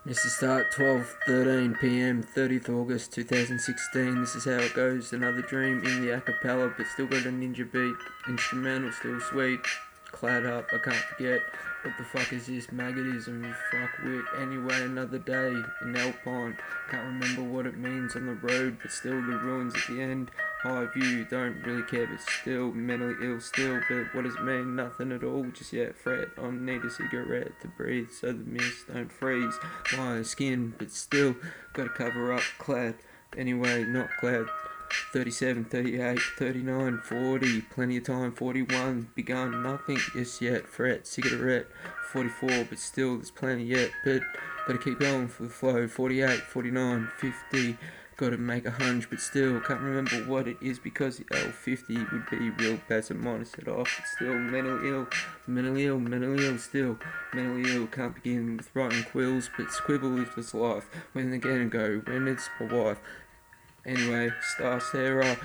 It's the start 12:13 p.m. 30th August 2016. This is how it goes. Another dream in the acapella, but still got a ninja beat. Instrumental still sweet. Clad up, I can't forget. What the fuck is this? Magnetism, you fuckwit. Anyway, another day in Alpine. Can't remember what it means on the road, but still the ruins at the end. High view, don't really care, but still mentally ill still. But what does it mean? Nothing at all, just yet fret. I need a cigarette to breathe so the mist don't freeze my skin, but still gotta cover up. Clad, anyway, not clad. 37, 38, 39, 40, plenty of time. 41, begun, nothing just yet. Fret, cigarette. 44, but still there's plenty yet. But gotta keep going for the flow. 48, 49, 50. Gotta make a hunch, but still can't remember what it is because the L50 would be real bad, so minus it off. But still mentally ill, mentally ill, mentally ill, still mentally ill. Can't begin with writing quills, but scribble is just life. When again go, when it's my wife. Anyway, Star Sarah,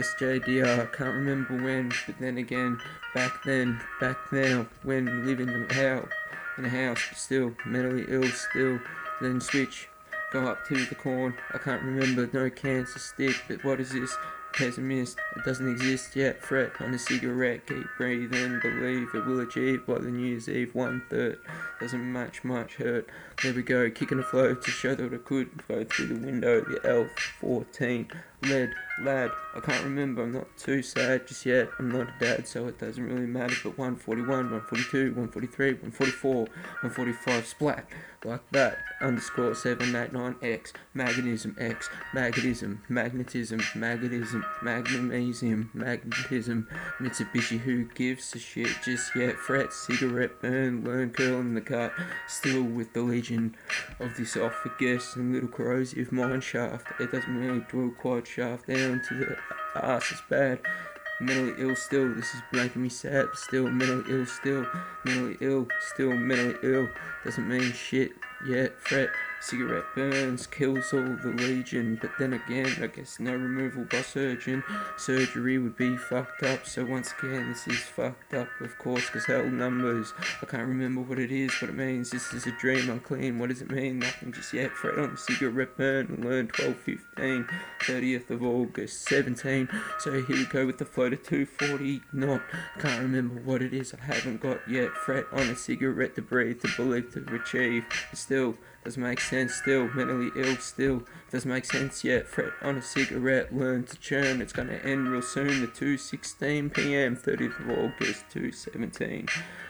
SJDR, can't remember when, but then again, back then, back now, when living in a house, but still mentally ill, still. Then switch, go up to the corn. I can't remember, no cancer stick, but what is this? Pessimist, it doesn't exist yet. Fret on a cigarette, keep breathing, believe it will achieve by the New Year's Eve 1/3. Doesn't much hurt. There we go, kicking the flow to show that I could go through the window. The L14, lead, lad. I can't remember, I'm not too sad just yet. I'm not a dad, so it doesn't really matter. But 141, 142, 143, 144, 145, splat, like that. Underscore 789X, magnetism X, magnetism, magnetism, magnetism, magnesium, magnetism, Mitsubishi, who gives a shit just yet. Fret, cigarette burn, learn curl in the cut, still with the legion of the esophagus and little corrosive mine shaft. It doesn't really drill quite shaft down to the ass, it's bad. Mentally ill still, this is making me sad, but still mentally ill still, mentally ill, still mentally ill, doesn't mean shit yet. Fret, cigarette burns, kills all the legion, but then again, I guess no removal by surgeon. Surgery would be fucked up, so once again, this is fucked up, of course, cause hell numbers. I can't remember what it is, what it means. This is a dream, I'm clean, what does it mean? Nothing just yet. Fret on cigarette burn and learn 12:15, 30th of August 17. So here we go with the flow to 240 not. Can't remember what it is, I haven't got yet. Fret on a cigarette to breathe, to believe, to achieve. But still, doesn't make sense, still mentally ill, still doesn't make sense yet. Fret on a cigarette, learn to churn, it's gonna end real soon. The 2:16 p.m. 30th of August 2:17.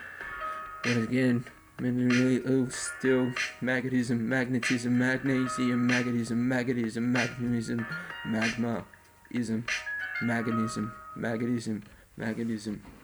Once again, mentally ill, still. Magnetism, magnetism, magnesium, magnetism, magnetism, magnetism, magma, ism, magnetism, magnetism, magnetism.